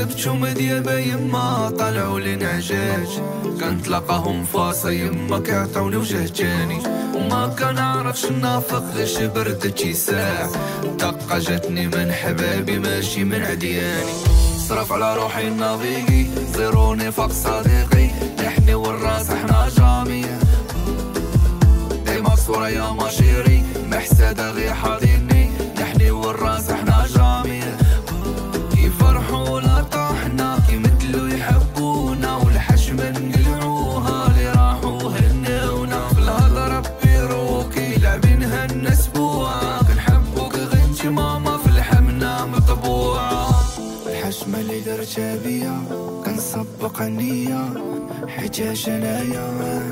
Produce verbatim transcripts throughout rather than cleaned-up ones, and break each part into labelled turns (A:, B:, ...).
A: كبتشم ديابا يما طلعوا لنعجاج، كنتلاقاهم فاصا يما كيعطوني وجه جاني، وما كنعرفش نافق غيش بردت ساع، دقة جاتني من حبابي ماشي من عدياني، صرف على روحي نافيقي زيروني فوق صديقي، نحني والراس احنا جامية ديما صورة يا ماشيري محسادة غي حاضيني، نحني والراس احنا جامية يفرحوا لا طاحنا كيمثلوا يحبونا، والحشمة نقلعوها اللي راحوا هنونا، في الهضرة بيروكي لاعبينها النسبوعة، كنحبوك غنتي ماما في الحمنة مطبوعة، الحشمة اللي درتها بيا كنسبق النية حجاج انايا،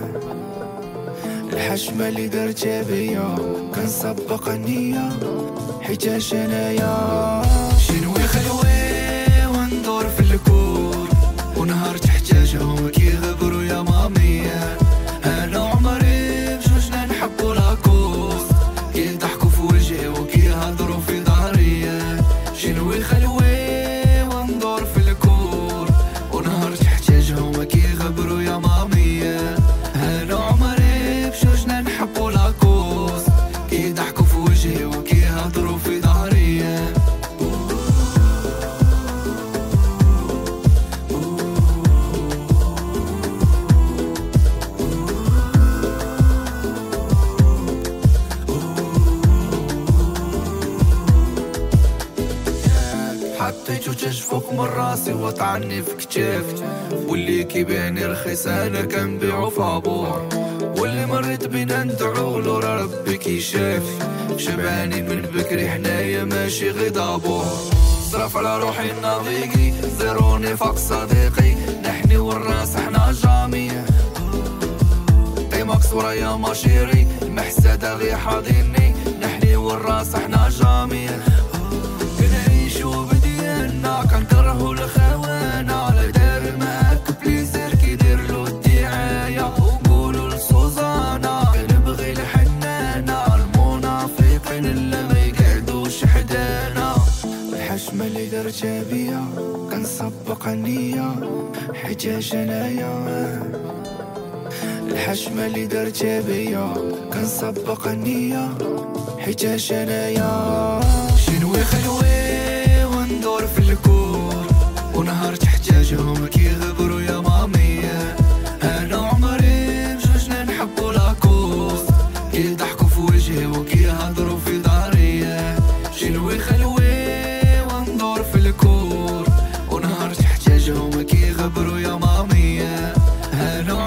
A: الحشمة اللي درتها بيا كنسبق النية حجاج انايا، شنوي خلوي وندور في الكون ونهار تحتاجهم كيغبروا يا مامية، انا عمري بجوجنا نحبوا لاكوس كيضحكوا في وجهي وكيهضروا في ظهري، شنوي خلوي وندور في الكون ونهار تحتاجهم كيغبروا يا مامية، انا عمري بجوجنا نحبوا لاكوس كيضحكوا في وجهي وكيهضروا في ظهري. حطيت وجه فوق من راسي وطعني في كتافي، واللي كيبيعني رخيص انا كنبيعو في عبور، واللي مريت بينا ندعولو راه ربي كيشافي، شبعانين من بكري حنايا ماشي غي دابور، صرف على روحي نافيقي زيروني فوق صديقي، نحني والراس احنا جامية ديما صورة يا ماشيري المحسادة غي حاضيني، نحني والراس احنا جامية كنعيشو بديالنا كنكرهو الخوانا، على دار معاك بليزير كيديرلو الدعاية، وقولو لسوزانا كنبغي الحنانة، المنافقين اللي ما يقعدوش حدانا، الحشمة اللي درتها بيا كنسبق النية حجاج انايا، الحشمة اللي درتها بيا كنسبق النية حجاج انايا، شنوي خلوي وندور في الكون ونهار تحتاجهم كيغبروا يا مامية، انا عمري بجوجنا نحبوا لاكوس كيضحكوا في وجهي وكيهضروا في ظهري، شنوي خلوي وندور في الكون ونهار تحتاجهم كيغبروا يا مامية، انا